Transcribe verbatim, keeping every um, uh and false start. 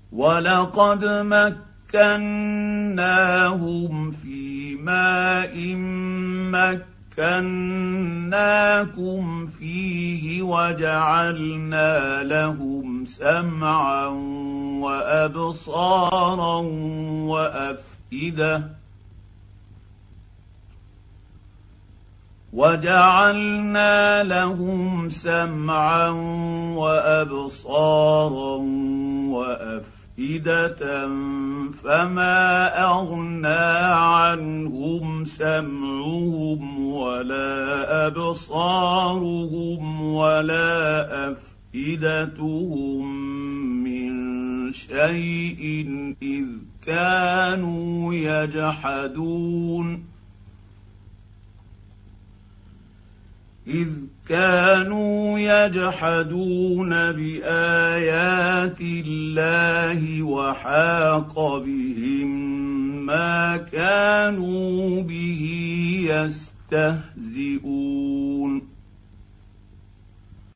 ولقد مكناهم في ماء مكناكم فيه وجعلنا لهم سمعا وابصارا وافئده وجعلنا لهم سمعا وابصارا وافئده فما اغنى عنهم سمعهم ولا ابصارهم ولا افئدتهم من شيء اذ كانوا يجحدون إذ كانوا يجحدون بآيات الله وحاق بهم ما كانوا به يستهزئون